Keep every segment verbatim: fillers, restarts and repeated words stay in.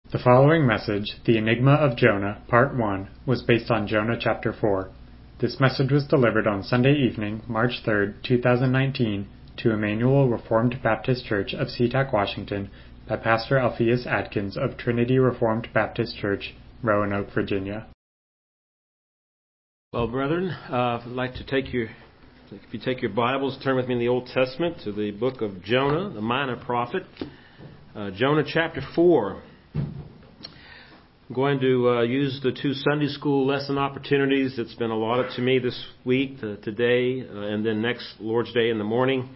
The following message, The Enigma of Jonah, Part one, was based on Jonah chapter four. This message was delivered on Sunday evening, March third, two thousand nineteen, to Emmanuel Reformed Baptist Church of SeaTac, Washington, by Pastor Alpheus Adkins of Trinity Reformed Baptist Church, Roanoke, Virginia. Well, brethren, uh, I'd like to take your, if you take your Bibles, turn with me in the Old Testament to the book of Jonah, the minor prophet, uh, Jonah chapter four. I'm going to uh, use the two Sunday school lesson opportunities that's been allotted to me this week, uh, today, uh, and then next Lord's Day in the morning,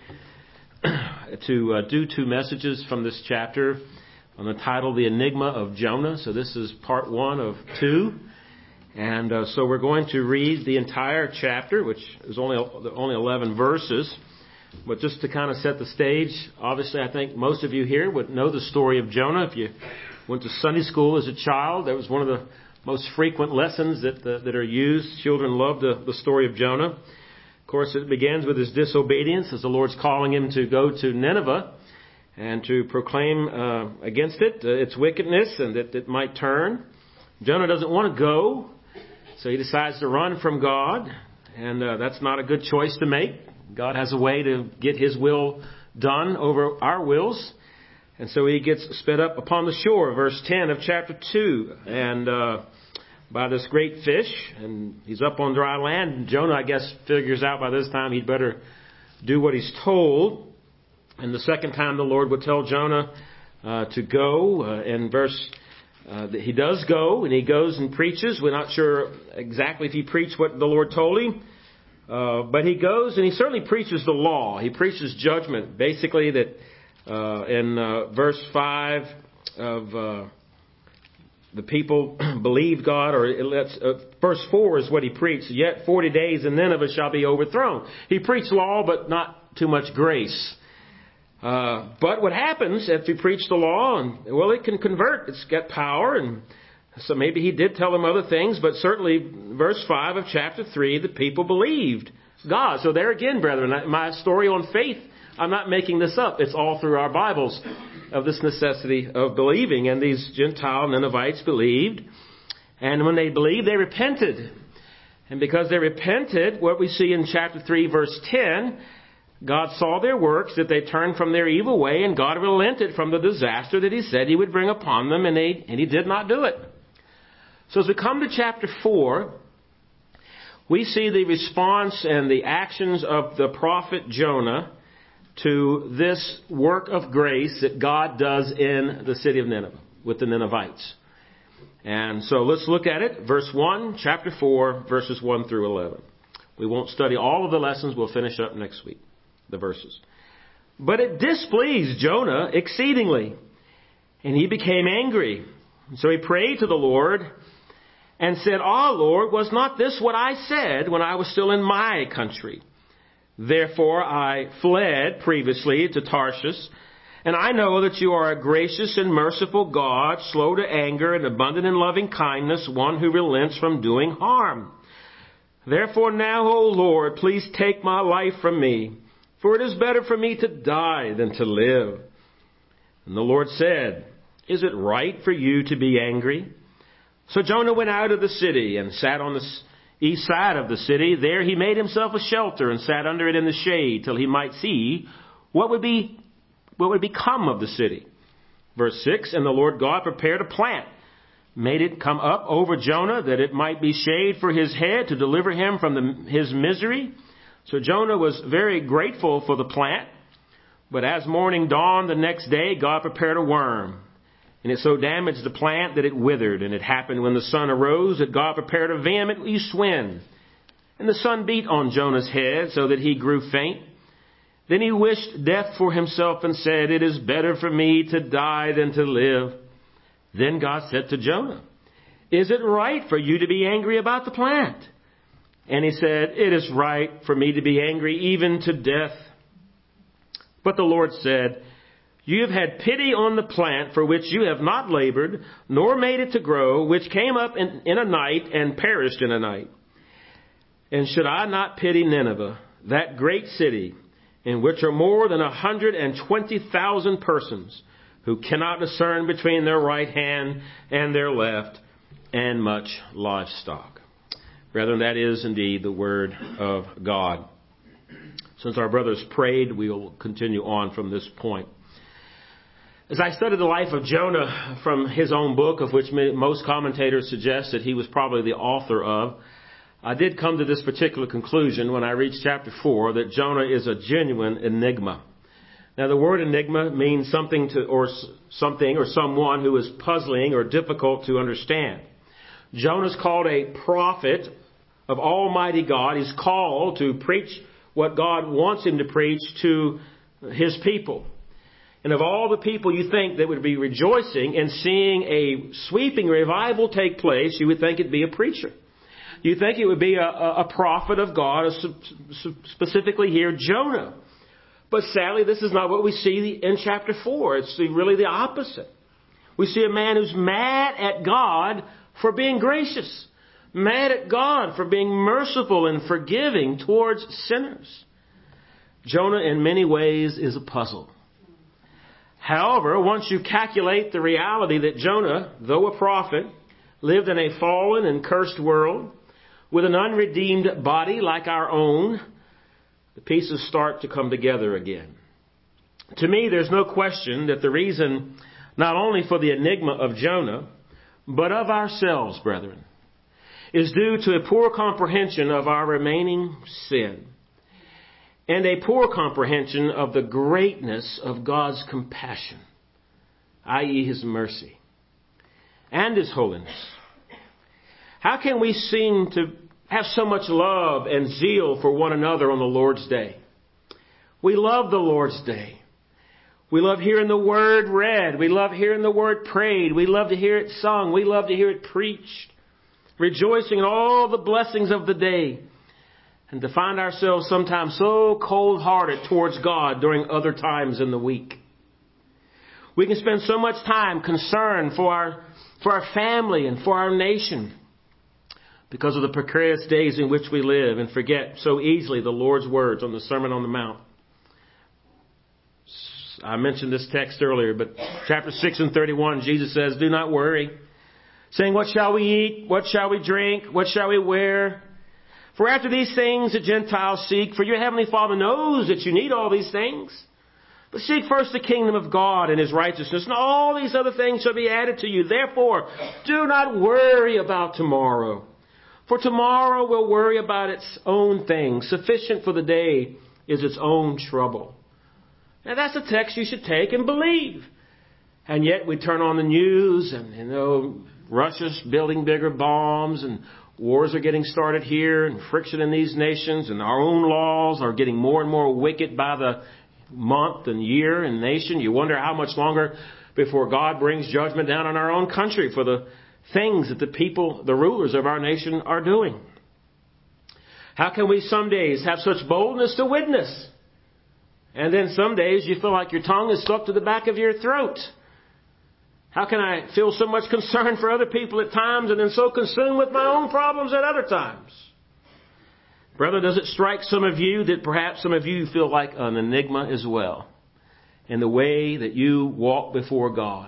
to uh, do two messages from this chapter on the title, The Enigma of Jonah. So this is part one of two. And uh, so we're going to read the entire chapter, which is only only eleven verses. But just to kind of set the stage, obviously I think most of you here would know the story of Jonah. If you went to Sunday school as a child, that was one of the most frequent lessons that uh, that are used. Children love the, the story of Jonah. Of course, it begins with his disobedience as the Lord's calling him to go to Nineveh and to proclaim uh, against it, uh, its wickedness, and that it might turn. Jonah doesn't want to go, so he decides to run from God, and uh, that's not a good choice to make. God has a way to get His will done over our wills. And so he gets sped up upon the shore, verse ten of chapter two, and uh, by this great fish, and he's up on dry land. And Jonah, I guess, figures out by this time he'd better do what he's told. And the second time the Lord would tell Jonah uh, to go, uh, in verse, uh, he does go, and he goes and preaches. We're not sure exactly if he preached what the Lord told him, uh, but he goes and he certainly preaches the law. He preaches judgment, basically that Uh, in uh, verse five of uh, the people believed God, or it lets, uh, verse four is what he preached. Yet forty days and Nineveh shall be overthrown. He preached law, but not too much grace. Uh, but what happens if you preach the law? And well, it can convert. It's got power, and so maybe he did tell them other things. But certainly, verse five of chapter three, the people believed God. So there again, brethren, my story on faith, I'm not making this up. It's all through our Bibles of this necessity of believing. And these Gentile Ninevites believed. And when they believed, they repented. And because they repented, what we see in chapter three, verse ten, God saw their works, that they turned from their evil way, and God relented from the disaster that He said He would bring upon them, and, they, and He did not do it. So as we come to chapter four, we see the response and the actions of the prophet Jonah to this work of grace that God does in the city of Nineveh with the Ninevites. And so let's look at it. Verse one, chapter four, verses one through eleven. We won't study all of the lessons. We'll finish up next week, the verses. But it displeased Jonah exceedingly, and he became angry. So he prayed to the Lord and said, "Ah, Lord, was not this what I said when I was still in my country? Therefore I fled previously to Tarshish, and I know that you are a gracious and merciful God, slow to anger and abundant in loving kindness, one who relents from doing harm. Therefore now, O Lord, please take my life from me, for it is better for me to die than to live." And the Lord said, "Is it right for you to be angry?" So Jonah went out of the city and sat on the east side of the city. There he made himself a shelter and sat under it in the shade till he might see what would be what would become of the city. Verse six, and the Lord God prepared a plant, made it come up over Jonah, that it might be shade for his head, to deliver him from the, his misery. So Jonah was very grateful for the plant. But as morning dawned the next day, God prepared a worm, and it so damaged the plant that it withered. And it happened when the sun arose that God prepared a vehement east wind. And the sun beat on Jonah's head so that he grew faint. Then he wished death for himself and said, "It is better for me to die than to live." Then God said to Jonah, "Is it right for you to be angry about the plant?" And he said, "It is right for me to be angry even to death." But the Lord said, "You have had pity on the plant for which you have not labored, nor made it to grow, which came up in, in a night and perished in a night. And should I not pity Nineveh, that great city, in which are more than a hundred and twenty thousand persons, who cannot discern between their right hand and their left, and much livestock. Brethren, that is indeed the word of God. Since our brothers prayed, we will continue on from this point. As I studied the life of Jonah from his own book, of which most commentators suggest that he was probably the author of, I did come to this particular conclusion when I reached chapter four, that Jonah is a genuine enigma. Now, the word enigma means something to, or something or someone who is puzzling or difficult to understand. Jonah's called a prophet of Almighty God. He's called to preach what God wants him to preach to his people. And of all the people you think that would be rejoicing in seeing a sweeping revival take place, you would think it'd be a preacher. You think it would be a, a prophet of God, specifically here Jonah. But sadly, this is not what we see in chapter four. It's really the opposite. We see a man who's mad at God for being gracious, mad at God for being merciful and forgiving towards sinners. Jonah, in many ways, is a puzzle. However, once you calculate the reality that Jonah, though a prophet, lived in a fallen and cursed world with an unredeemed body like our own, the pieces start to come together again. To me, there's no question that the reason not only for the enigma of Jonah, but of ourselves, brethren, is due to a poor comprehension of our remaining sin and a poor comprehension of the greatness of God's compassion, that is His mercy and His holiness. How can we seem to have so much love and zeal for one another on the Lord's Day? We love the Lord's Day. We love hearing the Word read. We love hearing the Word prayed. We love to hear it sung. We love to hear it preached. Rejoicing in all the blessings of the day. And to find ourselves sometimes so cold-hearted towards God during other times in the week. We can spend so much time concerned for our, for our family and for our nation because of the precarious days in which we live, and forget so easily the Lord's words on the Sermon on the Mount. I mentioned this text earlier, but chapter six and thirty-one, Jesus says, "Do not worry, saying, what shall we eat? What shall we drink? What shall we wear? For after these things the Gentiles seek, for your heavenly Father knows that you need all these things. But seek first the kingdom of God and His righteousness, and all these other things shall be added to you. Therefore, do not worry about tomorrow. For tomorrow will worry about its own things. Sufficient for the day is its own trouble." Now that's a text you should take and believe. And yet we turn on the news and, you know, Russia's building bigger bombs and wars are getting started here and friction in these nations, and our own laws are getting more and more wicked by the month and year and nation. You wonder how much longer before God brings judgment down on our own country for the things that the people, the rulers of our nation are doing. How can we some days have such boldness to witness? And then some days you feel like your tongue is stuck to the back of your throat. How can I feel so much concern for other people at times and then so consumed with my own problems at other times? Brother, does it strike some of you that perhaps some of you feel like an enigma as well in the way that you walk before God?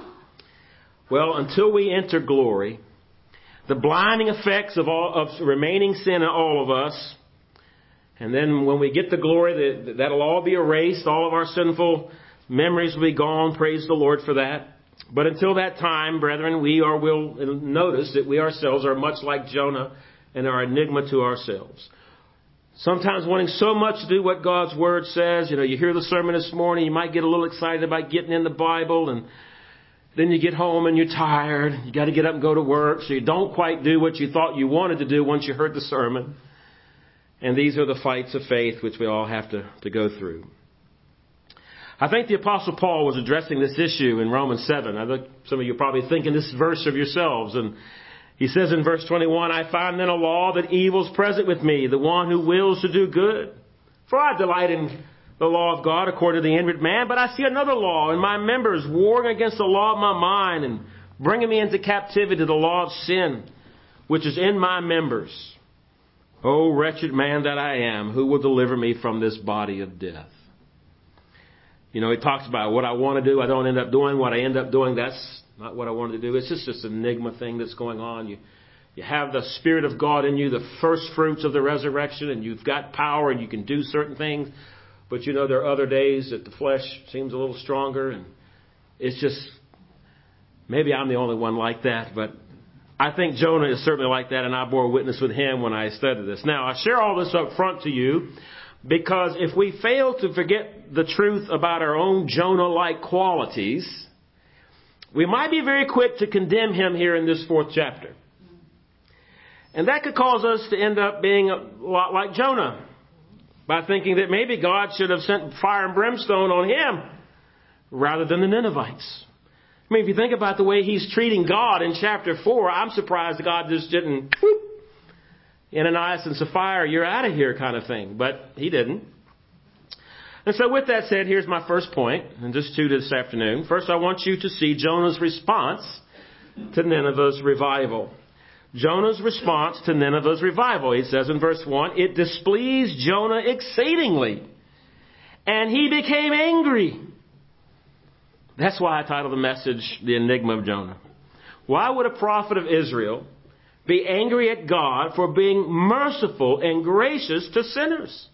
Well, until we enter glory, the blinding effects of all of remaining sin in all of us, and then when we get the glory, that, that'll all be erased. All of our sinful memories will be gone. Praise the Lord for that. But until that time, brethren, we are will notice that we ourselves are much like Jonah and are enigma to ourselves. Sometimes wanting so much to do what God's Word says. You know, you hear the sermon this morning, you might get a little excited about getting in the Bible, and then you get home and you're tired. You got to get up and go to work, so you don't quite do what you thought you wanted to do once you heard the sermon. And these are the fights of faith which we all have to, to go through. I think the Apostle Paul was addressing this issue in Romans seven. I think some of you are probably thinking this verse of yourselves. And he says in verse twenty-one, "I find then a law that evil is present with me, the one who wills to do good. For I delight in the law of God according to the inward man, but I see another law in my members, warring against the law of my mind and bringing me into captivity to the law of sin, which is in my members. O wretched man that I am, who will deliver me from this body of death?" You know, he talks about what I want to do, I don't end up doing. What I end up doing, that's not what I wanted to do. It's just this enigma thing that's going on. You you have the Spirit of God in you, the first fruits of the resurrection, and you've got power and you can do certain things. But, you know, there are other days that the flesh seems a little stronger. And it's just, maybe I'm the only one like that. But I think Jonah is certainly like that, and I bore witness with him when I studied this. Now, I share all this up front to you because if we fail to forget the truth about our own Jonah-like qualities, we might be very quick to condemn him here in this fourth chapter. And that could cause us to end up being a lot like Jonah by thinking that maybe God should have sent fire and brimstone on him rather than the Ninevites. I mean, if you think about the way he's treating God in chapter four, I'm surprised God just didn't, whoop, Ananias and Sapphira, you're out of here kind of thing. But he didn't. And so with that said, here's my first point, and just two this afternoon. First, I want you to see Jonah's response to Nineveh's revival. Jonah's response to Nineveh's revival. He says in verse one, it displeased Jonah exceedingly, and he became angry. That's why I titled the message, The Enigma of Jonah. Why would a prophet of Israel be angry at God for being merciful and gracious to sinners?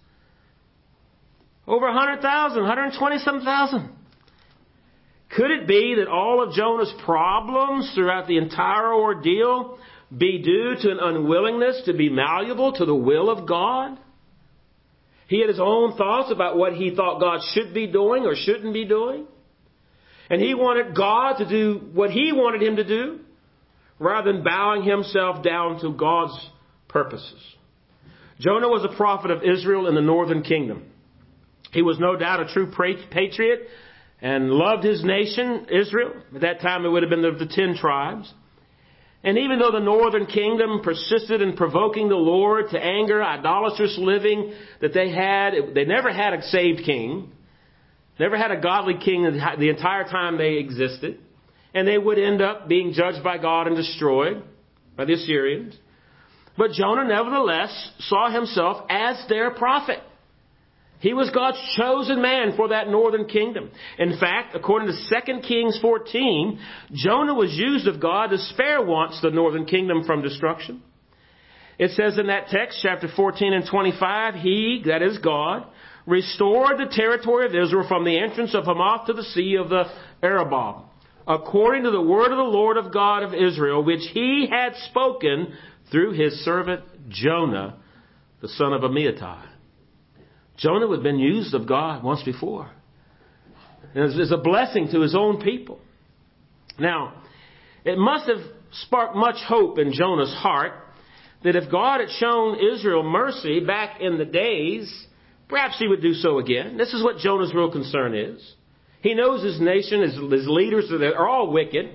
Over one hundred thousand, one hundred twenty-some thousand. Could it be that all of Jonah's problems throughout the entire ordeal be due to an unwillingness to be malleable to the will of God? He had his own thoughts about what he thought God should be doing or shouldn't be doing. And he wanted God to do what he wanted him to do rather than bowing himself down to God's purposes. Jonah was a prophet of Israel in the northern kingdom. He was no doubt a true patriot and loved his nation, Israel. At that time, it would have been the, the ten tribes. And even though the northern kingdom persisted in provoking the Lord to anger, idolatrous living that they had, they never had a saved king, never had a godly king the entire time they existed. And they would end up being judged by God and destroyed by the Assyrians. But Jonah nevertheless saw himself as their prophet. He was God's chosen man for that northern kingdom. In fact, according to Second Kings fourteen, Jonah was used of God to spare once the northern kingdom from destruction. It says in that text, chapter fourteen and twenty-five, He, that is God, restored the territory of Israel from the entrance of Hamath to the sea of the Arabah, according to the word of the Lord of God of Israel, which He had spoken through His servant Jonah, the son of Amittai. Jonah had been used of God once before. And it's a blessing to his own people. Now, it must have sparked much hope in Jonah's heart that if God had shown Israel mercy back in the days, perhaps He would do so again. This is what Jonah's real concern is. He knows his nation, his, his leaders are all wicked.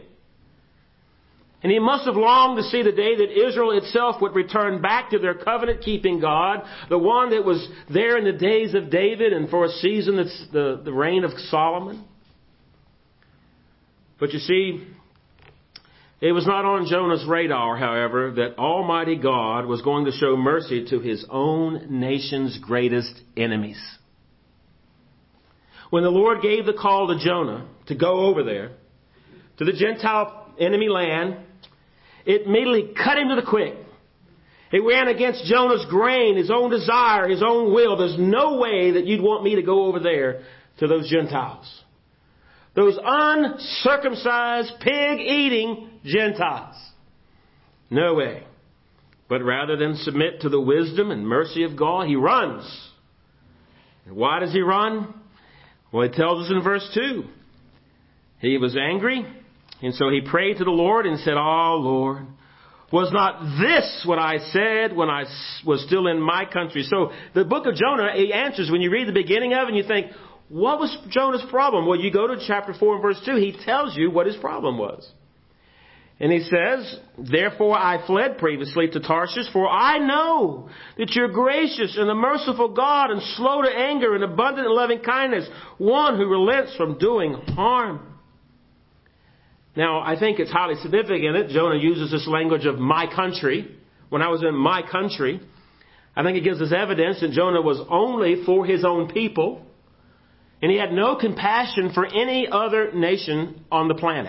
And he must have longed to see the day that Israel itself would return back to their covenant-keeping God, the one that was there in the days of David and for a season that's the, the reign of Solomon. But you see, it was not on Jonah's radar, however, that Almighty God was going to show mercy to His own nation's greatest enemies. When the Lord gave the call to Jonah to go over there, to the Gentile enemy land, it immediately cut him to the quick. It ran against Jonah's grain, his own desire, his own will. There's no way that you'd want me to go over there to those Gentiles. Those uncircumcised, pig-eating Gentiles. No way. But rather than submit to the wisdom and mercy of God, he runs. And why does he run? Well, it tells us in verse two. He was angry. And so he prayed to the Lord and said, "Oh, Lord, was not this what I said when I was still in my country?" So the book of Jonah, he answers when you read the beginning of it and you think, what was Jonah's problem? Well, you go to chapter four and verse two. He tells you what his problem was. And he says, "Therefore I fled previously to Tarshish, for I know that you're gracious and a merciful God and slow to anger and abundant in loving kindness, one who relents from doing harm." Now, I think it's highly significant that Jonah uses this language of my country. When I was in my country, I think it gives us evidence that Jonah was only for his own people. And he had no compassion for any other nation on the planet.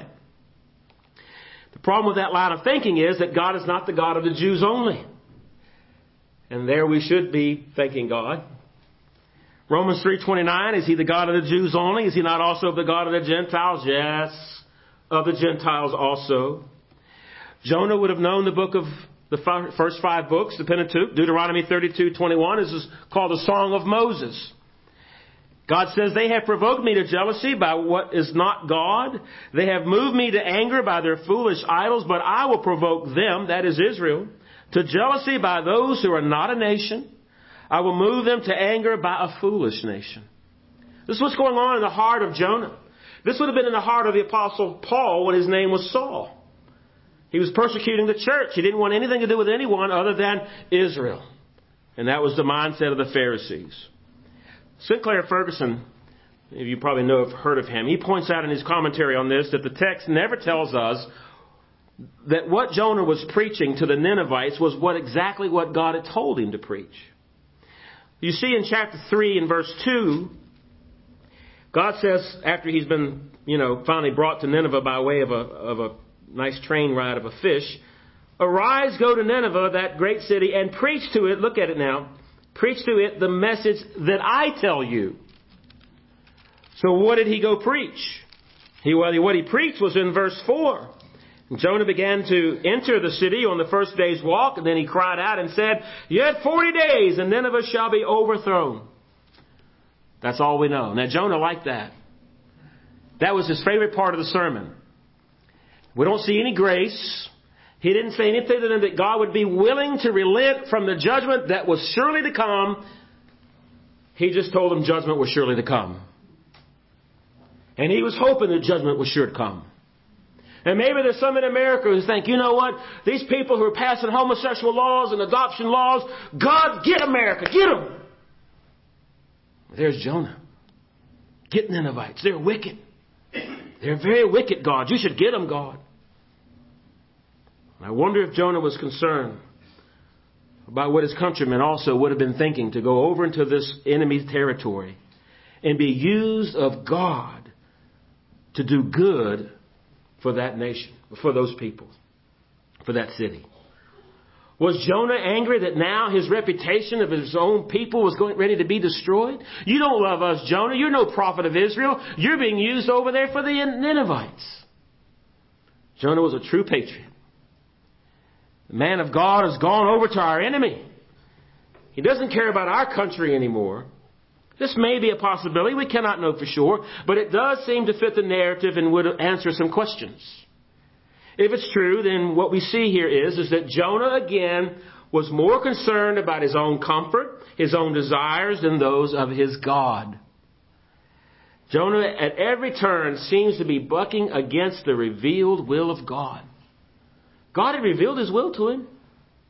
The problem with that line of thinking is that God is not the God of the Jews only. And there we should be thanking God. Romans three twenty-nine, is he the God of the Jews only? Is he not also the God of the Gentiles? Yes, of the Gentiles also. Jonah would have known the book of the first five books, the Pentateuch. Deuteronomy thirty-two twenty-one is called the Song of Moses. God says, they have provoked me to jealousy by what is not God. They have moved me to anger by their foolish idols, but I will provoke them, that is Israel, to jealousy by those who are not a nation. I will move them to anger by a foolish nation. This is what's going on in the heart of Jonah. This would have been in the heart of the Apostle Paul when his name was Saul. He was persecuting the church. He didn't want anything to do with anyone other than Israel. And that was the mindset of the Pharisees. Sinclair Ferguson, you probably know have heard of him, he points out in his commentary on this that the text never tells us that what Jonah was preaching to the Ninevites was what exactly what God had told him to preach. You see in chapter three and verse two, God says, after he's been, you know, finally brought to Nineveh by way of a, of a nice train ride of a fish, arise, go to Nineveh, that great city, and preach to it, look at it now, preach to it the message that I tell you. So what did he go preach? He, well, what he preached was in verse four. Jonah began to enter the city on the first day's walk, and then he cried out and said, yet forty days, and Nineveh shall be overthrown. That's all we know. Now, Jonah liked that. That was his favorite part of the sermon. We don't see any grace. He didn't say anything to them that God would be willing to relent from the judgment that was surely to come. He just told them judgment was surely to come. And he was hoping that judgment was sure to come. And maybe there's some in America who think, you know what? These people who are passing homosexual laws and adoption laws, God, get America, get them. There's Jonah. Get Ninevites. They're wicked. They're very wicked, God. You should get them, God. I wonder if Jonah was concerned about what his countrymen also would have been thinking to go over into this enemy territory and be used of God to do good for that nation, for those people, for that city. Was Jonah angry that now his reputation of his own people was going ready to be destroyed? You don't love us, Jonah. You're no prophet of Israel. You're being used over there for the Ninevites. Jonah was a true patriot. The man of God has gone over to our enemy. He doesn't care about our country anymore. This may be a possibility. We cannot know for sure. But it does seem to fit the narrative and would answer some questions. If it's true, then what we see here is, is that Jonah again was more concerned about his own comfort, his own desires, than those of his God. Jonah at every turn seems to be bucking against the revealed will of God. God had revealed his will to him.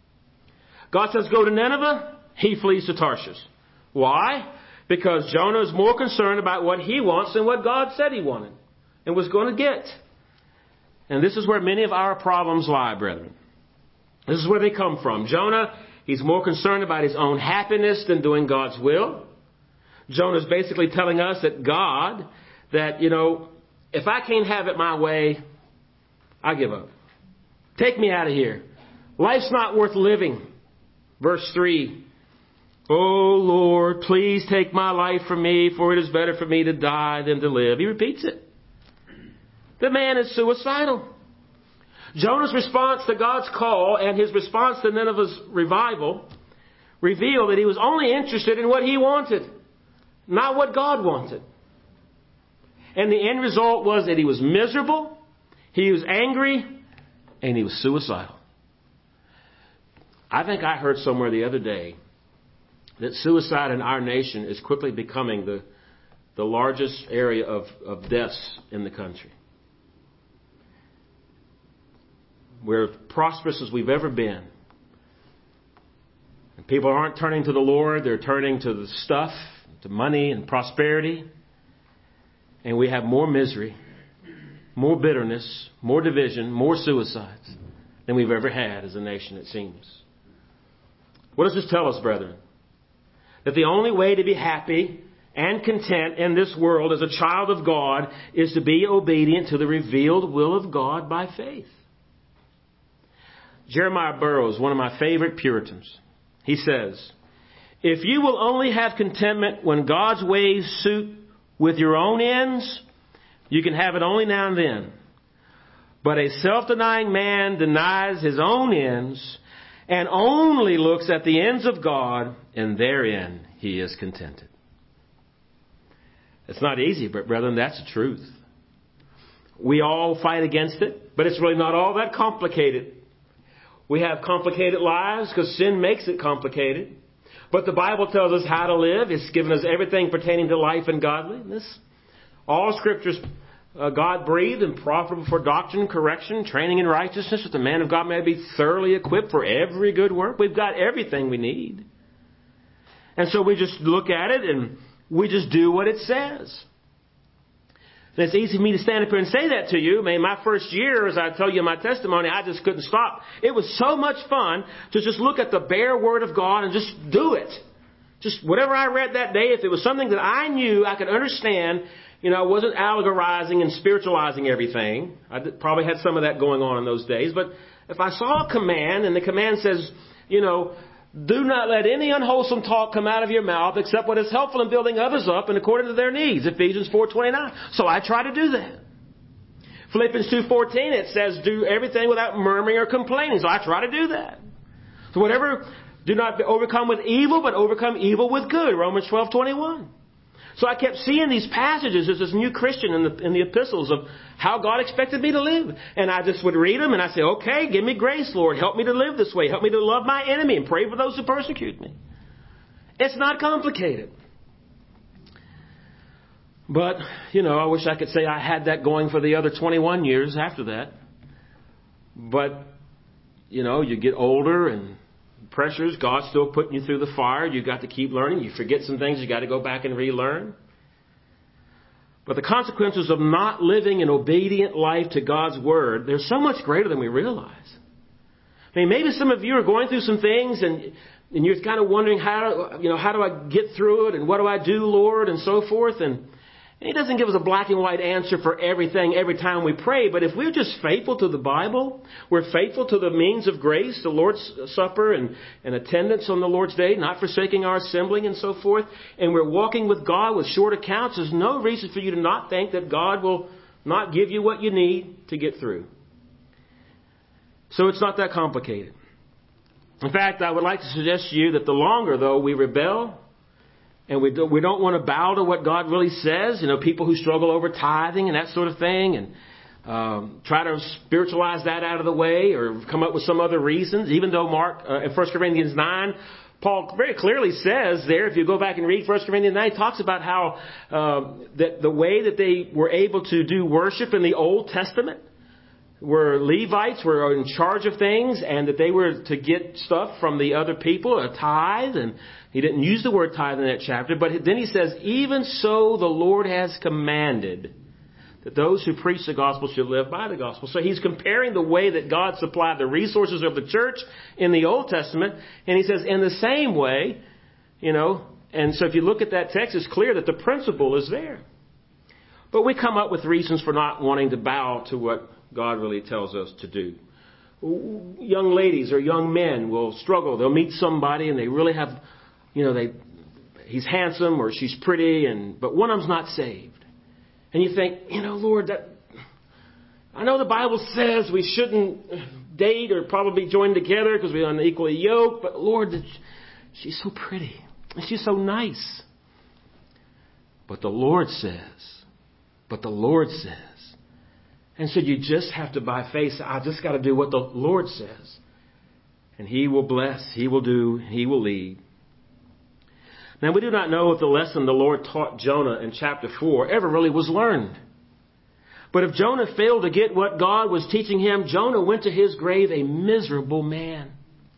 God says, go to Nineveh. He flees to Tarshish. Why? Because Jonah is more concerned about what he wants than what God said he wanted and was going to get. And this is where many of our problems lie, brethren. This is where they come from. Jonah, he's more concerned about his own happiness than doing God's will. Jonah is basically telling us that God, that, you know, if I can't have it my way, I give up. Take me out of here. Life's not worth living. Verse three. Oh, Lord, please take my life from me, for it is better for me to die than to live. He repeats it. The man is suicidal. Jonah's response to God's call and his response to Nineveh's revival reveal that he was only interested in what he wanted, not what God wanted. And the end result was that he was miserable, he was angry, and he was suicidal. I think I heard somewhere the other day that suicide in our nation is quickly becoming the, the largest area of, of deaths in the country. We're prosperous as we've ever been. And people aren't turning to the Lord, they're turning to the stuff, to money and prosperity. And we have more misery, more bitterness, more division, more suicides than we've ever had as a nation, it seems. What does this tell us, brethren? That the only way to be happy and content in this world as a child of God is to be obedient to the revealed will of God by faith. Jeremiah Burroughs, one of my favorite Puritans, he says, if you will only have contentment when God's ways suit with your own ends, you can have it only now and then. But a self-denying man denies his own ends and only looks at the ends of God, and therein he is contented. It's not easy, but brethren, that's the truth. We all fight against it, but it's really not all that complicated. We have complicated lives because sin makes it complicated. But the Bible tells us how to live. It's given us everything pertaining to life and godliness. All Scriptures uh, God-breathed and profitable for doctrine, correction, training in righteousness, that the man of God may be thoroughly equipped for every good work. We've got everything we need. And so we just look at it and we just do what it says. And it's easy for me to stand up here and say that to you. I mean, my first year, as I tell you in my testimony, I just couldn't stop. It was so much fun to just look at the bare Word of God and just do it. Just whatever I read that day, if it was something that I knew I could understand, you know, I wasn't allegorizing and spiritualizing everything. I probably had some of that going on in those days. But if I saw a command and the command says, you know, do not let any unwholesome talk come out of your mouth except what is helpful in building others up and according to their needs. Ephesians four twenty-nine. So I try to do that. Philippians two fourteen, it says do everything without murmuring or complaining. So I try to do that. So whatever, do not overcome with evil, but overcome evil with good. Romans twelve twenty-one. So I kept seeing these passages as this new Christian in the, in the epistles of how God expected me to live. And I just would read them and I'd say, okay, give me grace, Lord. Help me to live this way. Help me to love my enemy and pray for those who persecute me. It's not complicated. But, you know, I wish I could say I had that going for the other twenty-one years after that. But, you know, you get older and pressures, God's still putting you through the fire. You've got to keep learning. You forget some things, you've got to go back and relearn. But the consequences of not living an obedient life to God's Word, they're so much greater than we realize. I mean, maybe some of you are going through some things and, and you're kind of wondering, how, you know, how do I get through it and what do I do, Lord, and so forth. And He doesn't give us a black and white answer for everything every time we pray. But if we're just faithful to the Bible, we're faithful to the means of grace, the Lord's Supper and, and attendance on the Lord's Day, not forsaking our assembling and so forth, and we're walking with God with short accounts, there's no reason for you to not think that God will not give you what you need to get through. So it's not that complicated. In fact, I would like to suggest to you that the longer, though, we rebel, and we, do, we don't want to bow to what God really says. You know, people who struggle over tithing and that sort of thing and um, try to spiritualize that out of the way or come up with some other reasons. Even though Mark, uh, in First Corinthians nine, Paul very clearly says there, if you go back and read First Corinthians nine, he talks about how uh, that the way that they were able to do worship in the Old Testament, where Levites were in charge of things and that they were to get stuff from the other people, a tithe. And he didn't use the word tithe in that chapter. But then he says, even so the Lord has commanded that those who preach the gospel should live by the gospel. So he's comparing the way that God supplied the resources of the church in the Old Testament. And he says, in the same way, you know, and so if you look at that text, it's clear that the principle is there. But we come up with reasons for not wanting to bow to what God really tells us to do. Young ladies or young men will struggle. They'll meet somebody and they really have, you know, they he's handsome or she's pretty, and but one of them's not saved. And you think, you know, Lord, that I know the Bible says we shouldn't date or probably join together because we're unequally yoked, but Lord, she's so pretty and she's so nice. But the Lord says, but the Lord says. And so you just have to, by faith, say, I just got to do what the Lord says. And He will bless, He will do, He will lead. Now, we do not know if the lesson the Lord taught Jonah in chapter four ever really was learned. But if Jonah failed to get what God was teaching him, Jonah went to his grave a miserable man.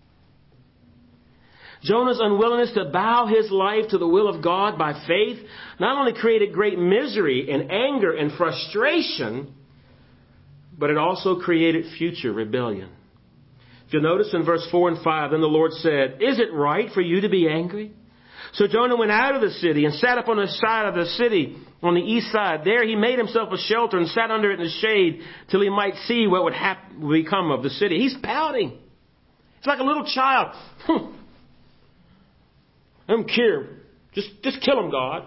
Jonah's unwillingness to bow his life to the will of God by faith not only created great misery and anger and frustration, but it also created future rebellion. If you'll notice in verse four and five, then the Lord said, is it right for you to be angry? So Jonah went out of the city and sat up on the side of the city on the east side. There he made himself a shelter and sat under it in the shade till he might see what would hap- become of the city. He's pouting. It's like a little child. I don't care. Just, just kill him, God.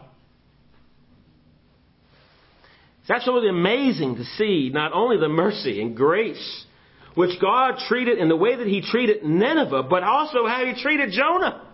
It's absolutely amazing to see not only the mercy and grace which God treated in the way that He treated Nineveh, but also how He treated Jonah.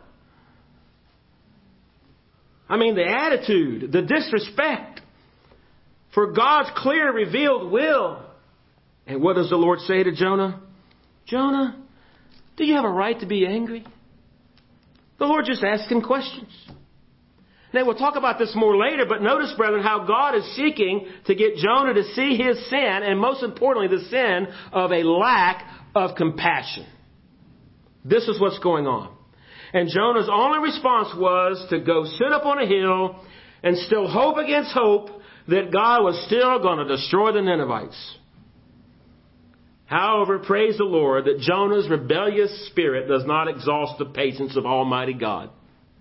I mean, the attitude, the disrespect for God's clear revealed will. And what does the Lord say to Jonah? Jonah, do you have a right to be angry? The Lord just asked him questions. Now, we'll talk about this more later, but notice, brethren, how God is seeking to get Jonah to see his sin, and most importantly, the sin of a lack of compassion. This is what's going on. And Jonah's only response was to go sit up on a hill and still hope against hope that God was still going to destroy the Ninevites. However, praise the Lord that Jonah's rebellious spirit does not exhaust the patience of Almighty God.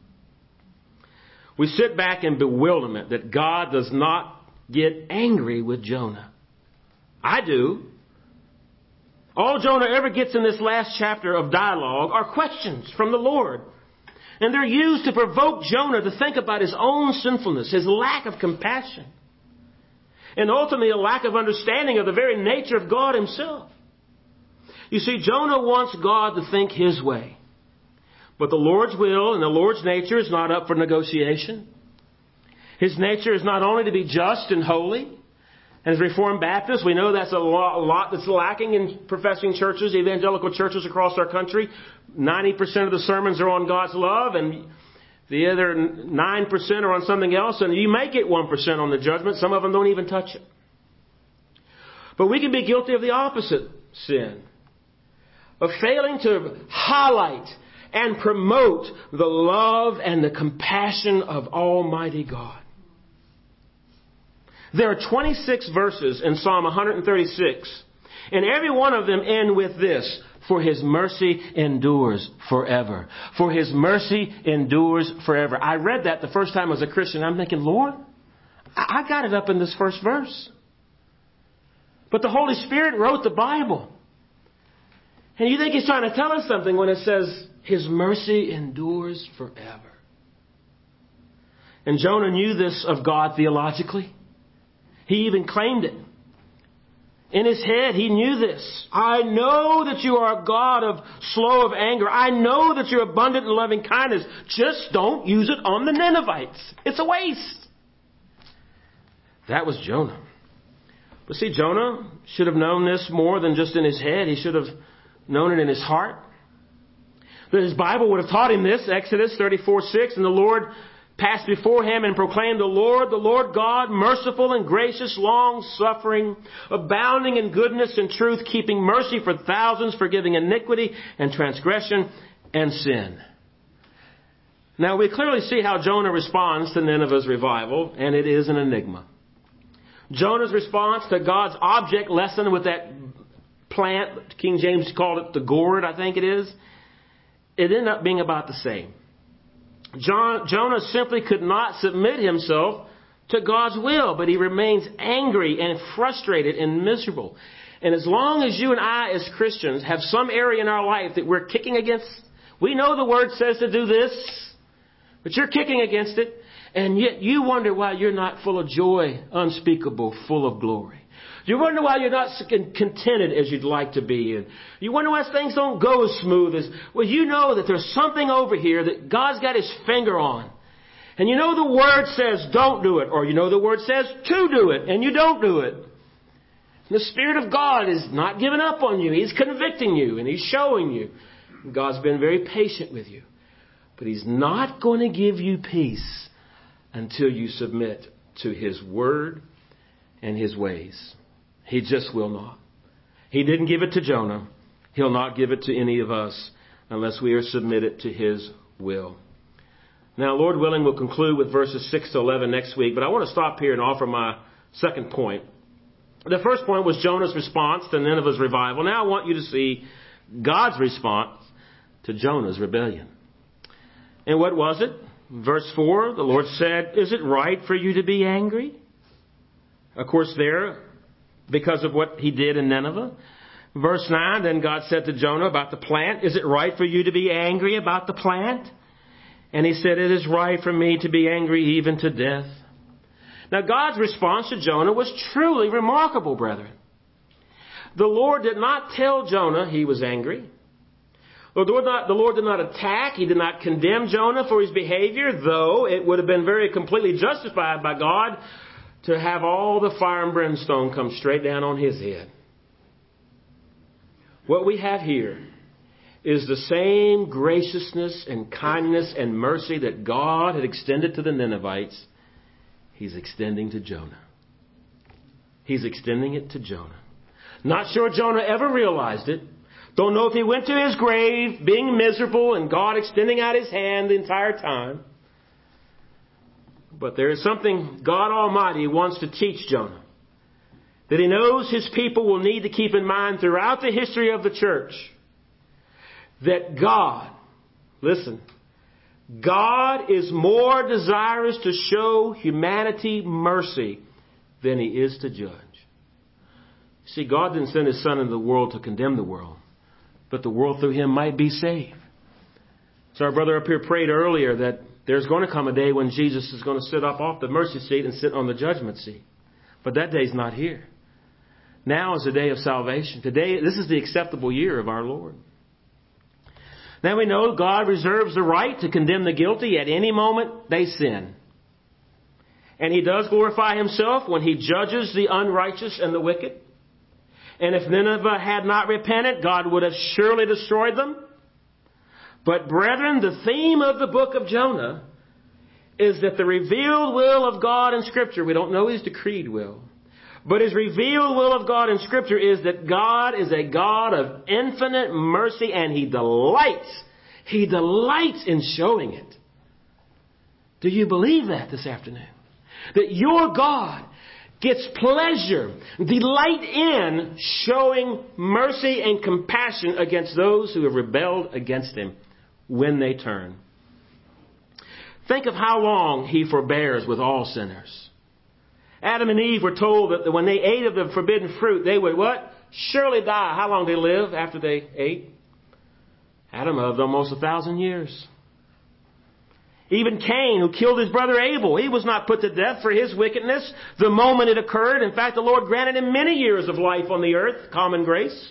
We sit back in bewilderment that God does not get angry with Jonah. I do. All Jonah ever gets in this last chapter of dialogue are questions from the Lord. And they're used to provoke Jonah to think about his own sinfulness, his lack of compassion, and ultimately a lack of understanding of the very nature of God Himself. You see, Jonah wants God to think His way. But the Lord's will and the Lord's nature is not up for negotiation. His nature is not only to be just and holy. As Reformed Baptists, we know that's a lot that's lacking in professing churches, evangelical churches across our country. ninety percent of the sermons are on God's love, and the other nine percent are on something else. And you may get one percent on the judgment. Some of them don't even touch it. But we can be guilty of the opposite sin, of failing to highlight and promote the love and the compassion of Almighty God. There are twenty-six verses in Psalm one thirty-six, and every one of them end with this: for His mercy endures forever. For His mercy endures forever. I read that the first time as a Christian. I'm thinking, Lord, I got it up in this first verse. But the Holy Spirit wrote the Bible. And you think He's trying to tell us something when it says, His mercy endures forever. And Jonah knew this of God theologically. He even claimed it. In his head, he knew this. I know that you are a God of slow of anger. I know that you're abundant in loving kindness. Just don't use it on the Ninevites. It's a waste. That was Jonah. But see, Jonah should have known this more than just in his head. He should have known it in his heart. But his Bible would have taught him this, Exodus thirty-four six, and the Lord passed before him and proclaimed, the Lord, the Lord God, merciful and gracious, long-suffering, abounding in goodness and truth, keeping mercy for thousands, forgiving iniquity and transgression and sin. Now we clearly see how Jonah responds to Nineveh's revival, and it is an enigma. Jonah's response to God's object lesson with that plant, King James called it the gourd, I think it is, it ended up being about the same. John, Jonah simply could not submit himself to God's will, but he remains angry and frustrated and miserable. And as long as you and I as Christians have some area in our life that we're kicking against, we know the Word says to do this, but you're kicking against it, and yet you wonder why you're not full of joy, unspeakable, full of glory. You wonder why you're not contented as you'd like to be. And you wonder why things don't go as smooth as... Well, you know that there's something over here that God's got His finger on. And you know the Word says don't do it. Or you know the Word says to do it. And you don't do it. The Spirit of God is not giving up on you. He's convicting you. And He's showing you. And God's been very patient with you. But He's not going to give you peace until you submit to His Word and His ways. He just will not. He didn't give it to Jonah. He'll not give it to any of us unless we are submitted to His will. Now, Lord willing, we'll conclude with verses six to eleven next week, but I want to stop here and offer my second point. The first point was Jonah's response to Nineveh's revival. Now I want you to see God's response to Jonah's rebellion. And what was it? Verse four, the Lord said, is it right for you to be angry? Of course, there, because of what he did in Nineveh. Verse nine, then God said to Jonah about the plant, is it right for you to be angry about the plant? And he said, it is right for me to be angry even to death. Now, God's response to Jonah was truly remarkable, brethren. The Lord did not tell Jonah he was angry. The Lord, not, the Lord did not attack. He did not condemn Jonah for his behavior, though it would have been very completely justified by God to have all the fire and brimstone come straight down on his head. What we have here is the same graciousness and kindness and mercy that God had extended to the Ninevites. He's extending to Jonah. He's extending it to Jonah. Not sure Jonah ever realized it. Don't know if he went to his grave being miserable and God extending out his hand the entire time. But there is something God Almighty wants to teach Jonah, that he knows his people will need to keep in mind throughout the history of the church. That God, listen, God is more desirous to show humanity mercy than he is to judge. See, God didn't send his Son into the world to condemn the world, but the world through him might be saved. So our brother up here prayed earlier that there's going to come a day when Jesus is going to sit up off the mercy seat and sit on the judgment seat. But that day's not here. Now is the day of salvation. Today, this is the acceptable year of our Lord. Now we know God reserves the right to condemn the guilty at any moment they sin. And he does glorify himself when he judges the unrighteous and the wicked. And if Nineveh had not repented, God would have surely destroyed them. But brethren, the theme of the book of Jonah is that the revealed will of God in Scripture, we don't know his decreed will, but his revealed will of God in Scripture is that God is a God of infinite mercy and he delights, he delights in showing it. Do you believe that this afternoon? That your God gets pleasure, delight in showing mercy and compassion against those who have rebelled against him when they turn. Think of how long he forbears with all sinners. Adam and Eve were told that when they ate of the forbidden fruit, they would what? Surely die. How long did they live after they ate? Adam lived almost a thousand years. Even Cain, who killed his brother Abel, he was not put to death for his wickedness the moment it occurred. In fact, the Lord granted him many years of life on the earth, common grace.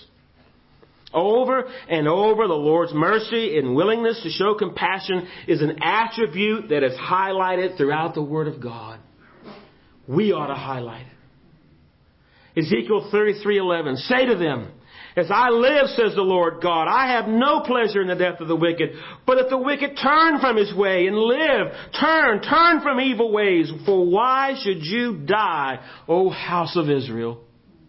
Over and over, the Lord's mercy and willingness to show compassion is an attribute that is highlighted throughout the Word of God. We ought to highlight it. Ezekiel thirty-three eleven, say to them, as I live, says the Lord God, I have no pleasure in the death of the wicked, but if the wicked turn from his way and live, turn, turn from evil ways, for why should you die, O house of Israel?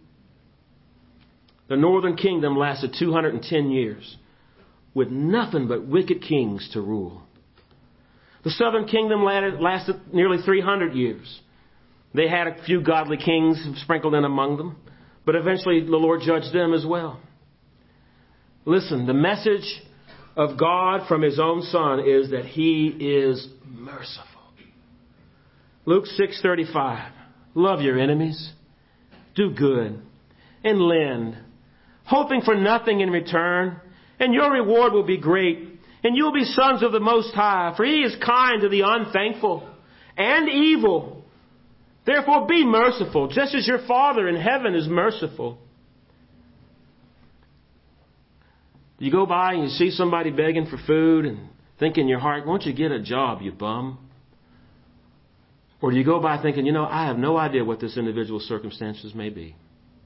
The northern kingdom lasted two hundred ten years with nothing but wicked kings to rule. The southern kingdom lasted nearly three hundred years. They had a few godly kings sprinkled in among them, but eventually the Lord judged them as well. Listen, the message of God from his own Son is that he is merciful. Luke six thirty-five, love your enemies, do good, and lend, hoping for nothing in return, and your reward will be great, and you will be sons of the Most High, for he is kind to the unthankful and evil. Therefore be merciful, just as your Father in heaven is merciful. You go by and you see somebody begging for food and think in your heart, won't you get a job, you bum? Or do you go by thinking, you know, I have no idea what this individual's circumstances may be?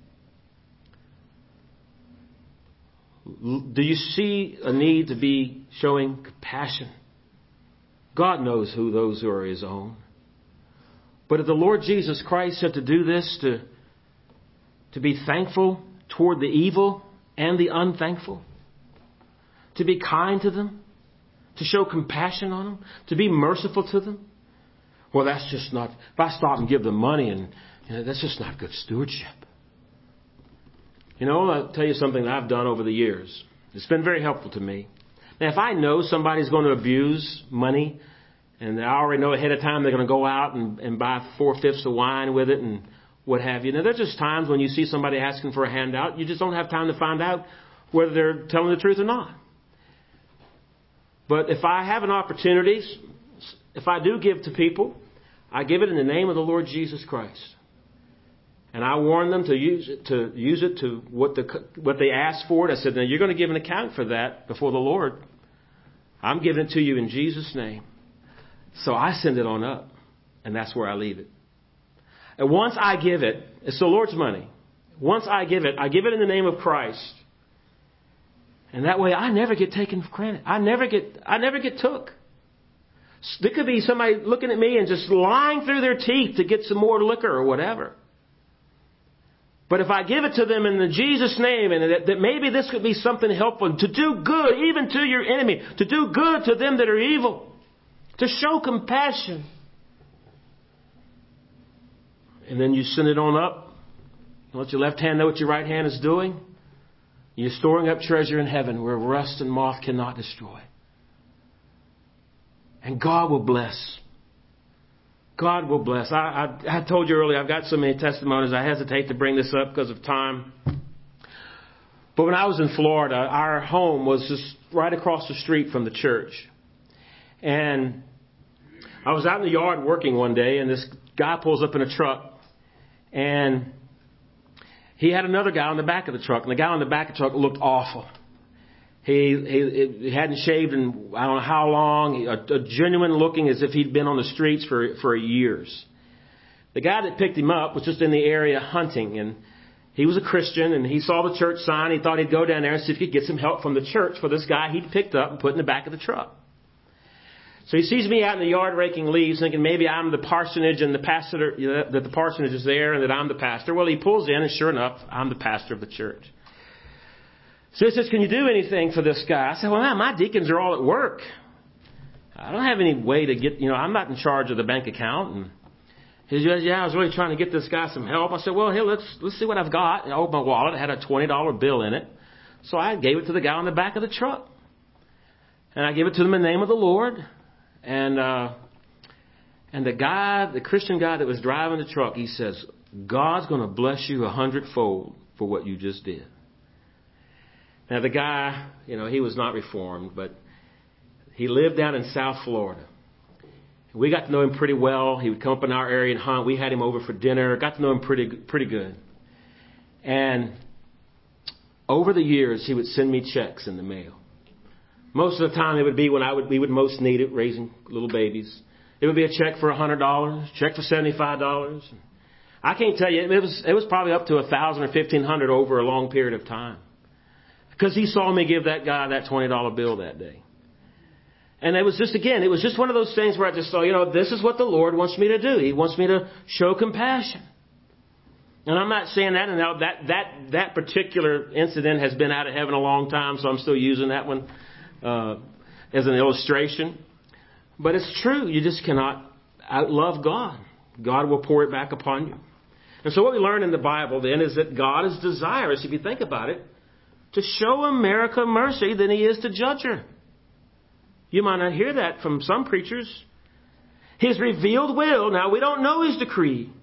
Do you see a need to be showing compassion? God knows who those who are his own. But if the Lord Jesus Christ said to do this, to, to be thankful toward the evil and the unthankful, to be kind to them, to show compassion on them, to be merciful to them, well, that's just not, if I stop and give them money, and you know, that's just not good stewardship. You know, I'll tell you something that I've done over the years. It's been very helpful to me. Now, if I know somebody's going to abuse money, And I already know ahead of time they're going to go out and, and buy four-fifths of wine with it and what have you. Now, there's just times when you see somebody asking for a handout, you just don't have time to find out whether they're telling the truth or not. But if I have an opportunity, if I do give to people, I give it in the name of the Lord Jesus Christ. And I warn them to use it to use it to what the what they ask for it. I said, now you're going to give an account for that before the Lord. I'm giving it to you in Jesus' name. So I send it on up, and that's where I leave it. And once I give it, it's the Lord's money. Once I give it, I give it in the name of Christ. And that way I never get taken for granted. I never get I never get took. There could be somebody looking at me and just lying through their teeth to get some more liquor or whatever. But if I give it to them in the Jesus name, and that, that maybe this could be something helpful to do good even to your enemy, to do good to them that are evil, to show compassion. And then you send it on up. You let your left hand know what your right hand is doing. You're storing up treasure in heaven where rust and moth cannot destroy. And God will bless. God will bless. I, I, I told you earlier, I've got so many testimonies, I hesitate to bring this up because of time. But when I was in Florida, our home was just right across the street from the church. And I was out in the yard working one day, and this guy pulls up in a truck. And he had another guy on the back of the truck. And the guy on the back of the truck looked awful. He, he, he hadn't shaved in I don't know how long, a, a genuine looking as if he'd been on the streets for, for years. The guy that picked him up was just in the area hunting, and he was a Christian, and he saw the church sign. He thought he'd go down there and see if he could get some help from the church for this guy he'd picked up and put in the back of the truck. So he sees me out in the yard raking leaves, thinking maybe I'm the parsonage and the pastor, you know, that the parsonage is there and that I'm the pastor. Well, he pulls in, and sure enough, I'm the pastor of the church. So he says, can you do anything for this guy? I said, well, man, my deacons are all at work. I don't have any way to get, you know, I'm not in charge of the bank account. And he says, yeah, I was really trying to get this guy some help. I said, well, here, let's let's see what I've got. And I opened my wallet. It had a twenty dollar bill in it. So I gave it to the guy on the back of the truck. And I gave it to him in the name of the Lord. And uh, and the guy, the Christian guy that was driving the truck, he says, God's going to bless you a hundredfold for what you just did. Now, the guy, you know, he was not reformed, but he lived down in South Florida. We got to know him pretty well. He would come up in our area and hunt. We had him over for dinner. Got to know him pretty pretty good. And over the years, he would send me checks in the mail. Most of the time, it would be when I would we would most need it, raising little babies. It would be a check for one hundred dollars, check for seventy-five dollars. I can't tell you, it was it was probably up to one thousand dollars or fifteen hundred dollars over a long period of time. Because he saw me give that guy that twenty dollar bill that day. And it was just, again, it was just one of those things where I just thought, you know, this is what the Lord wants me to do. He wants me to show compassion. And I'm not saying that, and now that, that, that particular incident has been out of heaven a long time, so I'm still using that one uh, as an illustration. But it's true. You just cannot outlove God. God will pour it back upon you. And so what we learn in the Bible then is that God is desirous, if you think about it, to show America mercy than He is to judge her. You might not hear that from some preachers. His revealed will, now we don't know His decree.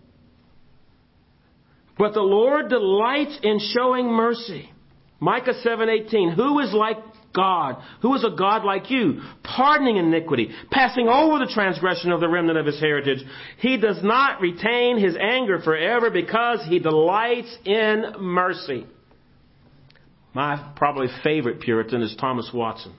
But the Lord delights in showing mercy. Micah seven eighteen, who is like God? Who is a God like you? Pardoning iniquity, passing over the transgression of the remnant of His heritage. He does not retain His anger forever because He delights in mercy. My probably favorite Puritan is Thomas Watson.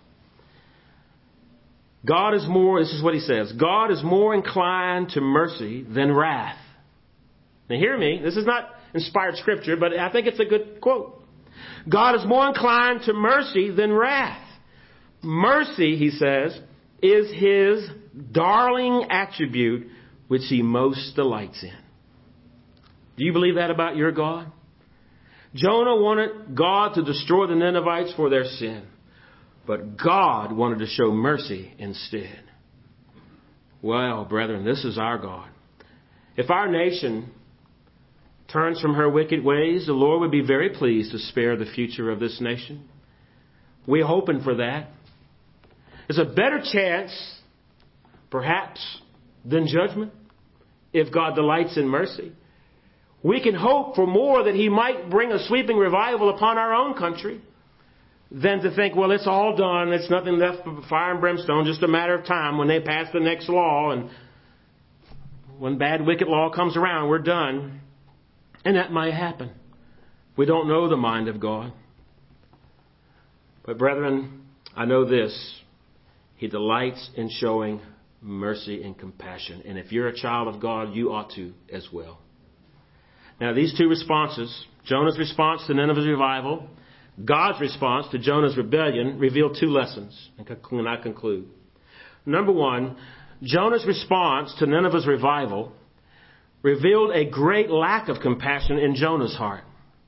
God is more, this is what he says, God is more inclined to mercy than wrath. Now hear me, this is not inspired scripture, but I think it's a good quote. God is more inclined to mercy than wrath. Mercy, he says, is His darling attribute which He most delights in. Do you believe that about your God? Jonah wanted God to destroy the Ninevites for their sin. But God wanted to show mercy instead. Well, brethren, this is our God. If our nation turns from her wicked ways, the Lord would be very pleased to spare the future of this nation. We're hoping for that. There's a better chance perhaps then judgment, if God delights in mercy. We can hope for more, that He might bring a sweeping revival upon our own country, than to think, well, it's all done. It's nothing left but fire and brimstone, just a matter of time when they pass the next law, and when bad, wicked law comes around, we're done. And that might happen. We don't know the mind of God. But brethren, I know this. He delights in showing mercy and compassion. And if you're a child of God, you ought to as well. Now, these two responses, Jonah's response to Nineveh's revival, God's response to Jonah's rebellion, reveal two lessons. And I conclude. Number one, Jonah's response to Nineveh's revival revealed a great lack of compassion in Jonah's heart.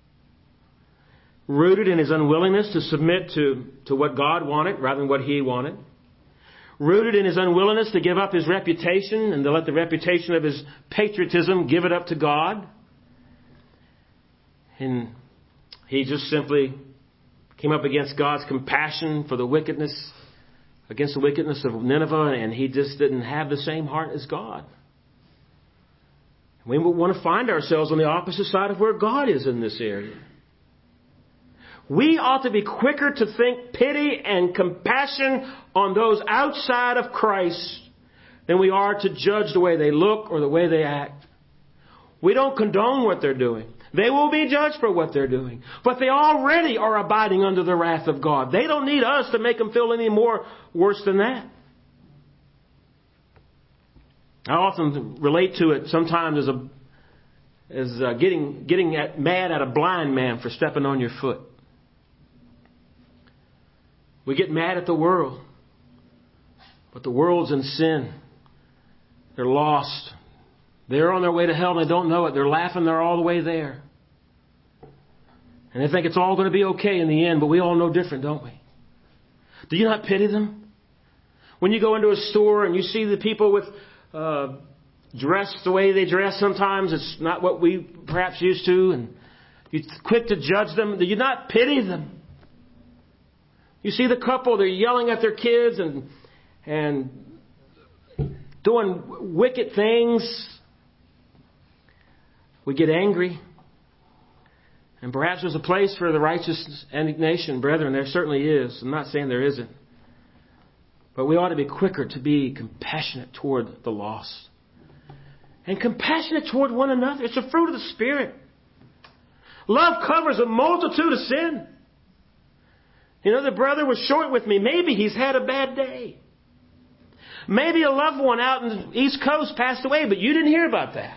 Rooted in his unwillingness to submit to, to what God wanted rather than what he wanted. Rooted in his unwillingness to give up his reputation and to let the reputation of his patriotism give it up to God. And he just simply came up against God's compassion for the wickedness, against the wickedness of Nineveh, and he just didn't have the same heart as God. We want to find ourselves on the opposite side of where God is in this area. We ought to be quicker to think pity and compassion on those outside of Christ than we are to judge the way they look or the way they act. We don't condone what they're doing. They will be judged for what they're doing. But they already are abiding under the wrath of God. They don't need us to make them feel any more worse than that. I often relate to it sometimes as a as uh, getting getting at, mad at a blind man for stepping on your foot. We get mad at the world. But the world's in sin. They're lost. They're on their way to hell and they don't know it. They're laughing. They're all the way there. And they think it's all going to be okay in the end, but we all know different, don't we? Do you not pity them? When you go into a store and you see the people with uh, dressed the way they dress sometimes, it's not what we perhaps used to, and you're quick to judge them. Do you not pity them? You see the couple, they're yelling at their kids and and doing wicked things. We get angry. And perhaps there's a place for the righteous indignation, brethren. There certainly is. I'm not saying there isn't. But we ought to be quicker to be compassionate toward the lost. And compassionate toward one another. It's a fruit of the Spirit. Love covers a multitude of sin. You know, the brother was short with me. Maybe he's had a bad day. Maybe a loved one out in the East Coast passed away, but you didn't hear about that.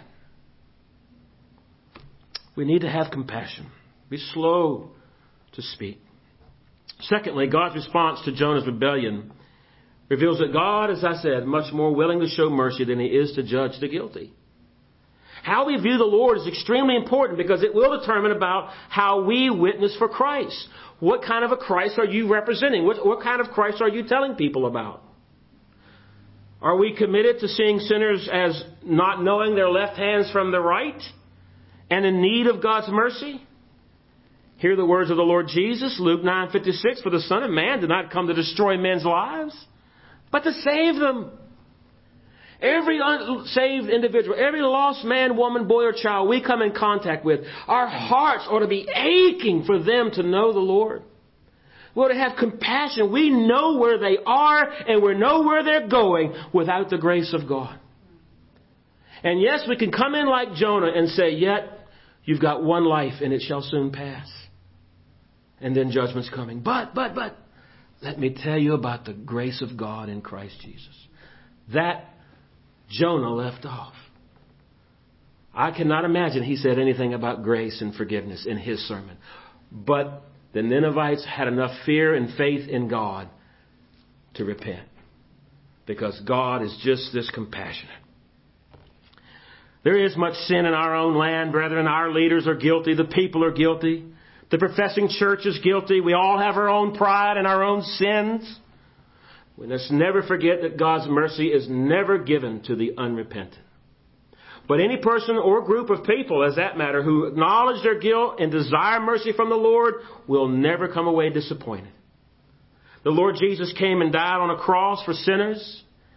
We need to have compassion. Be slow to speak. Secondly, God's response to Jonah's rebellion reveals that God, as I said, much more willing to show mercy than He is to judge the guilty. How we view the Lord is extremely important because it will determine about how we witness for Christ. What kind of a Christ are you representing? What, what kind of Christ are you telling people about? Are we committed to seeing sinners as not knowing their left hands from the right and in need of God's mercy? Hear the words of the Lord Jesus, Luke nine fifty-six, for the Son of Man did not come to destroy men's lives, but to save them. Every unsaved individual, every lost man, woman, boy, or child we come in contact with, our hearts ought to be aching for them to know the Lord. We ought to have compassion. We know where they are and we know where they're going without the grace of God. And yes, we can come in like Jonah and say, yet you've got one life and it shall soon pass. And then judgment's coming. But, but, but, let me tell you about the grace of God in Christ Jesus. That Jonah left off. I cannot imagine he said anything about grace and forgiveness in his sermon. But the Ninevites had enough fear and faith in God to repent. Because God is just this compassionate. There is much sin in our own land, brethren. Our leaders are guilty. The people are guilty. The professing church is guilty. We all have our own pride and our own sins. We must never forget that God's mercy is never given to the unrepentant. But any person or group of people, as that matter, who acknowledge their guilt and desire mercy from the Lord will never come away disappointed. The Lord Jesus came and died on a cross for sinners.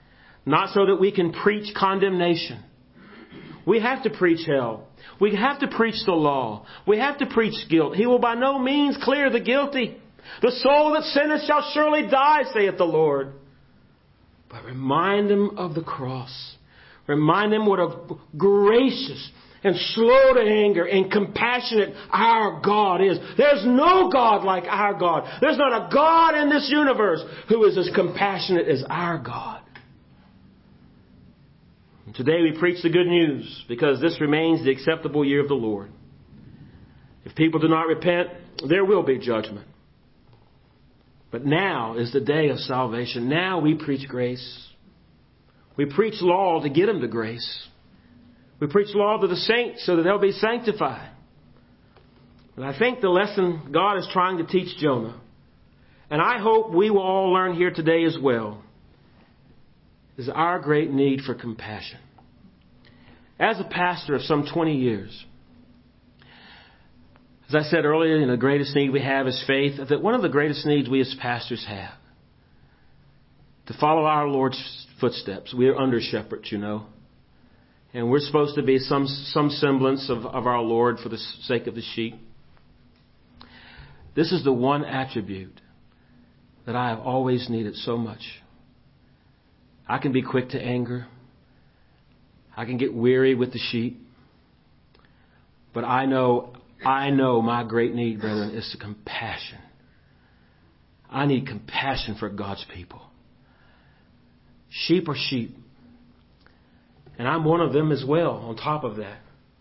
not so that we can preach condemnation. We have to preach hell. We have to preach the law. We have to preach guilt. He will by no means clear the guilty. The soul that sinneth shall surely die, saith the Lord. But remind them of the cross. Remind them what a gracious and slow to anger and compassionate our God is. There's no God like our God. There's not a God in this universe who is as compassionate as our God. And today we preach the good news because this remains the acceptable year of the Lord. If people do not repent, there will be judgment. But now is the day of salvation. Now we preach grace. We preach law to get them to grace. We preach law to the saints so that they'll be sanctified. And I think the lesson God is trying to teach Jonah, and I hope we will all learn here today as well, is our great need for compassion. As a pastor of some twenty years, as I said earlier, the greatest need we have is faith. That one of the greatest needs we as pastors have, to follow our Lord's footsteps. We are under shepherds, you know. And we're supposed to be some some semblance of, of our Lord for the sake of the sheep. This is the one attribute that I have always needed so much. I can be quick to anger. I can get weary with the sheep. But I know, I know my great need, brethren, is the compassion. I need compassion for God's people. Sheep are sheep. And I'm one of them as well, on top of that.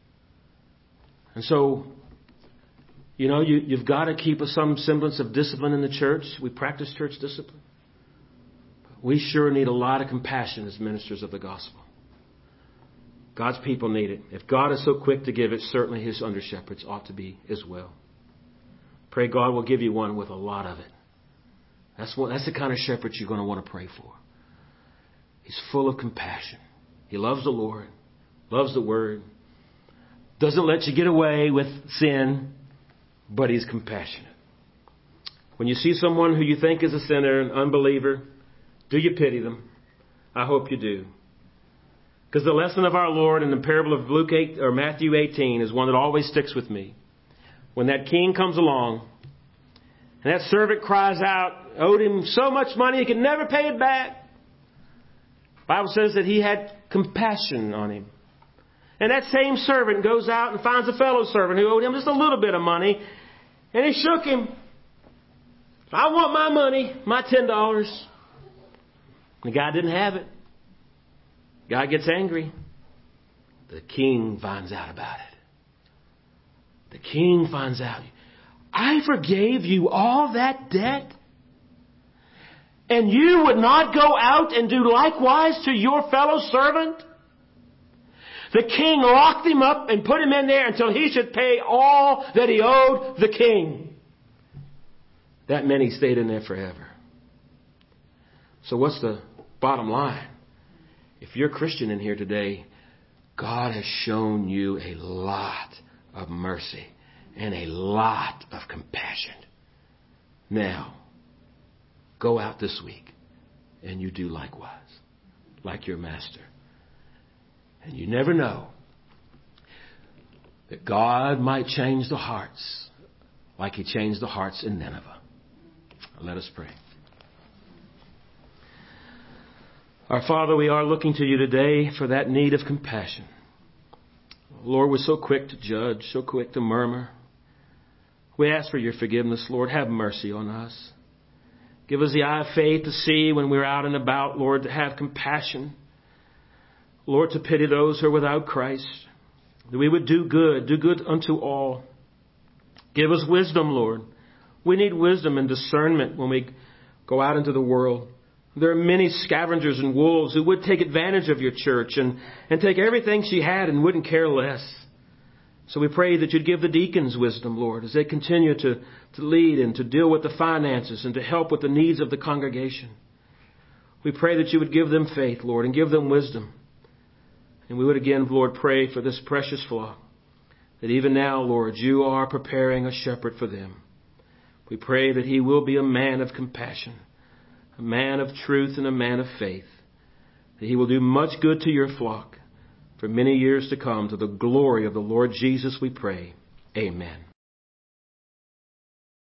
And so, you know, you, you've got to keep some semblance of discipline in the church. We practice church discipline. We sure need a lot of compassion as ministers of the gospel. God's people need it. If God is so quick to give it, certainly His under shepherds ought to be as well. Pray God will give you one with a lot of it. That's what, that's the kind of shepherd you're going to want to pray for. He's full of compassion. He loves the Lord, loves the Word, doesn't let you get away with sin, but He's compassionate. When you see someone who you think is a sinner, an unbeliever, do you pity them? I hope you do. Because the lesson of our Lord in the parable of Luke eight or Matthew eighteen is one that always sticks with me. When that king comes along and that servant cries out, owed him so much money he could never pay it back. The Bible says that he had compassion on him. And that same servant goes out and finds a fellow servant who owed him just a little bit of money. And he shook him. I want my money, my ten dollars. The guy didn't have it. Guy gets angry. The king finds out about it. The king finds out. I forgave you all that debt. And you would not go out and do likewise to your fellow servant? The king locked him up and put him in there until he should pay all that he owed the king. That meant he stayed in there forever. So what's the bottom line? If you're a Christian in here today, God has shown you a lot of mercy and a lot of compassion. Now, go out this week and you do likewise, like your master. And you never know that God might change the hearts like He changed the hearts in Nineveh. Let us pray. Our Father, we are looking to You today for that need of compassion. Lord, we're so quick to judge, so quick to murmur. We ask for Your forgiveness, Lord. Have mercy on us. Give us the eye of faith to see when we're out and about, Lord, to have compassion. Lord, to pity those who are without Christ. That we would do good, do good unto all. Give us wisdom, Lord. We need wisdom and discernment when we go out into the world. There are many scavengers and wolves who would take advantage of Your church and, and take everything she had and wouldn't care less. So we pray that You'd give the deacons wisdom, Lord, as they continue to, to lead and to deal with the finances and to help with the needs of the congregation. We pray that You would give them faith, Lord, and give them wisdom. And we would again, Lord, pray for this precious flock, that even now, Lord, You are preparing a shepherd for them. We pray that he will be a man of compassion, a man of truth and a man of faith. that He will do much good to your flock for many years to come, to the glory of the Lord Jesus, we pray. Amen.